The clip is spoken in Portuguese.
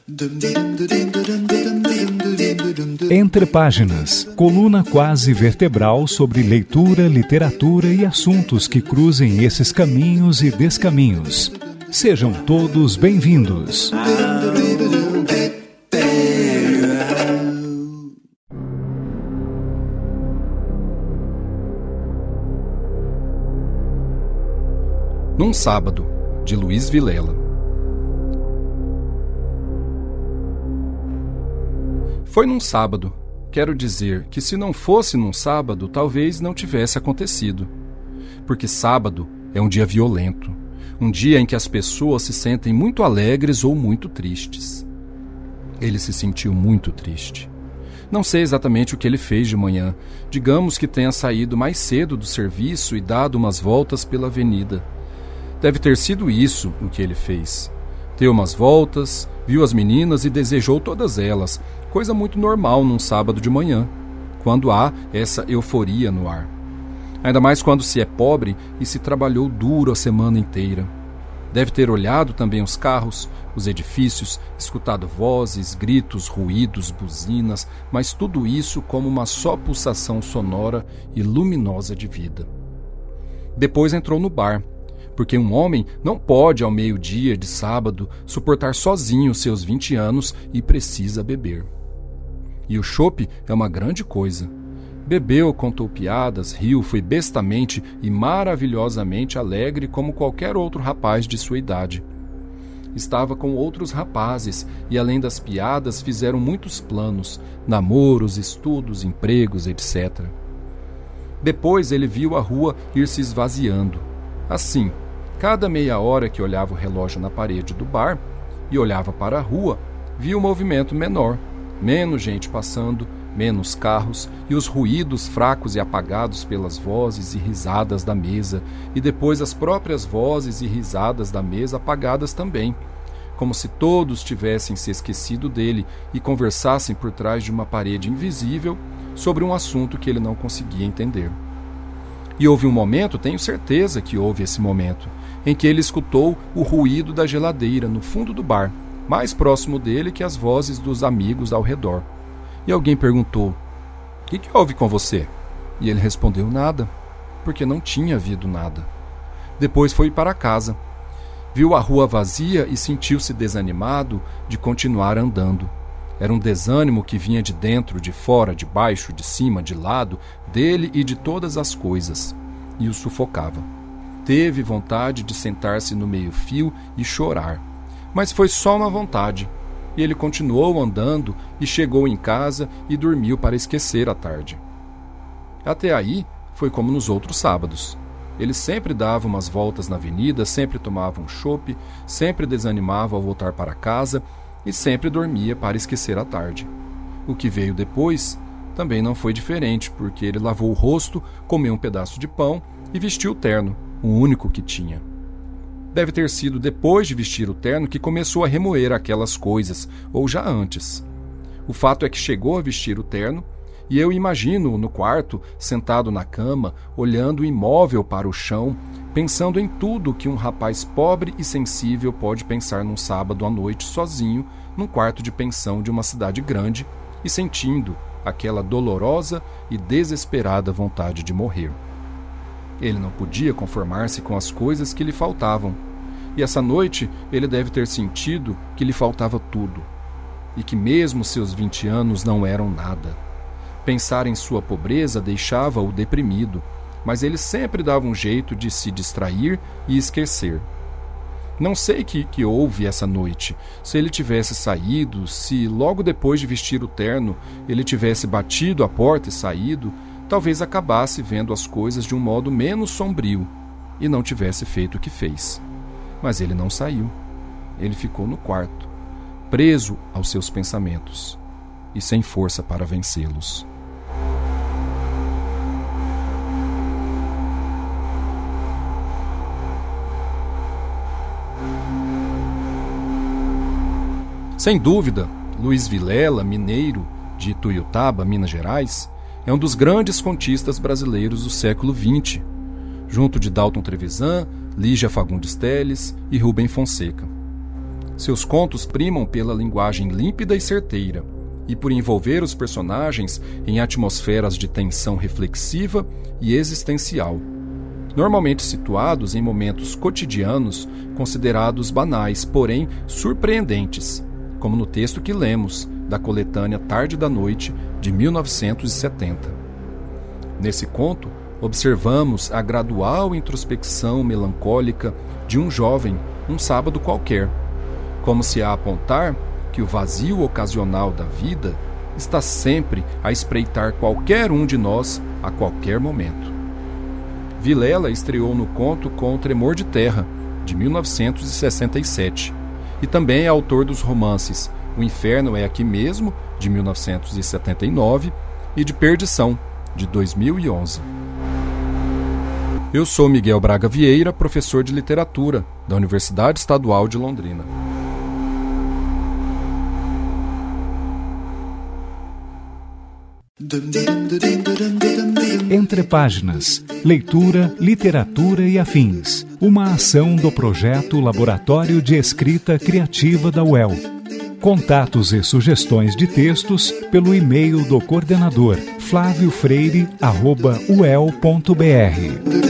Entre Páginas, coluna quase vertebral sobre leitura, literatura e assuntos que cruzem esses caminhos e descaminhos. Sejam todos bem-vindos. Num Sábado, de Luiz Vilela. Foi num sábado. Quero dizer que se não fosse num sábado, talvez não tivesse acontecido. Porque sábado é um dia violento. Um dia em que as pessoas se sentem muito alegres ou muito tristes. Ele se sentiu muito triste. Não sei exatamente o que ele fez de manhã. Digamos que tenha saído mais cedo do serviço e dado umas voltas pela avenida. Deve ter sido isso o que ele fez. Deu umas voltas, viu as meninas e desejou todas elas, coisa muito normal num sábado de manhã, quando há essa euforia no ar. Ainda mais quando se é pobre e se trabalhou duro a semana inteira. Deve ter olhado também os carros, os edifícios, escutado vozes, gritos, ruídos, buzinas, mas tudo isso como uma só pulsação sonora e luminosa de vida. Depois entrou no bar, porque um homem não pode, ao meio-dia de sábado, suportar sozinho os seus 20 anos e precisa beber. E o chopp é uma grande coisa. Bebeu, contou piadas, riu, foi bestamente e maravilhosamente alegre como qualquer outro rapaz de sua idade. Estava com outros rapazes e, além das piadas, fizeram muitos planos, namoros, estudos, empregos, etc. Depois ele viu a rua ir se esvaziando. Assim, cada meia hora que olhava o relógio na parede do bar e olhava para a rua, via um movimento menor, menos gente passando, menos carros e os ruídos fracos e apagados pelas vozes e risadas da mesa, e depois as próprias vozes e risadas da mesa apagadas também, como se todos tivessem se esquecido dele e conversassem por trás de uma parede invisível sobre um assunto que ele não conseguia entender. E houve um momento, tenho certeza que houve esse momento, em que ele escutou o ruído da geladeira no fundo do bar, mais próximo dele que as vozes dos amigos ao redor. E alguém perguntou: "O que houve com você?" E ele respondeu: "Nada", porque não tinha havido nada. Depois foi para casa. Viu a rua vazia e sentiu-se desanimado de continuar andando. Era um desânimo que vinha de dentro, de fora, de baixo, de cima, de lado, dele e de todas as coisas, e o sufocava. Teve vontade de sentar-se no meio-fio e chorar, mas foi só uma vontade, e ele continuou andando e chegou em casa e dormiu para esquecer a tarde. Até aí foi como nos outros sábados. Ele sempre dava umas voltas na avenida, sempre tomava um chopp, sempre desanimava ao voltar para casa, e sempre dormia para esquecer a tarde. O que veio depois também não foi diferente, porque ele lavou o rosto, comeu um pedaço de pão e vestiu o terno, o único que tinha. Deve ter sido depois de vestir o terno que começou a remoer aquelas coisas, ou já antes. O fato é que chegou a vestir o terno, e eu imagino-o no quarto, sentado na cama, olhando imóvel para o chão, pensando em tudo que um rapaz pobre e sensível pode pensar num sábado à noite sozinho, num quarto de pensão de uma cidade grande, e sentindo aquela dolorosa e desesperada vontade de morrer. Ele não podia conformar-se com as coisas que lhe faltavam, e essa noite ele deve ter sentido que lhe faltava tudo, e que mesmo seus 20 anos não eram nada. Pensar em sua pobreza deixava-o deprimido, mas ele sempre dava um jeito de se distrair e esquecer. Não sei que houve essa noite, se ele tivesse saído, se logo depois de vestir o terno ele tivesse batido a porta e saído, talvez acabasse vendo as coisas de um modo menos sombrio e não tivesse feito o que fez. Mas ele não saiu. Ele ficou no quarto, preso aos seus pensamentos e sem força para vencê-los. Sem dúvida, Luiz Vilela, mineiro de Ituiutaba, Minas Gerais, é um dos grandes contistas brasileiros do século XX, junto de Dalton Trevisan, Lígia Fagundes Telles e Rubem Fonseca. Seus contos primam pela linguagem límpida e certeira, e por envolver os personagens em atmosferas de tensão reflexiva e existencial, normalmente situados em momentos cotidianos considerados banais, porém surpreendentes, como no texto que lemos, da coletânea Tarde da Noite, de 1970. Nesse conto, observamos a gradual introspecção melancólica de um jovem, um sábado qualquer, como se a apontar que o vazio ocasional da vida está sempre a espreitar qualquer um de nós a qualquer momento. Vilela estreou no conto com O Tremor de Terra, de 1967, e também é autor dos romances O Inferno é Aqui Mesmo, de 1979, e de Perdição, de 2011. Eu sou Miguel Braga Vieira, professor de literatura da Universidade Estadual de Londrina. Entre Páginas, leitura, literatura e afins. Uma ação do projeto Laboratório de Escrita Criativa da UEL. Contatos e sugestões de textos pelo e-mail do coordenador flaviofreire@uel.br.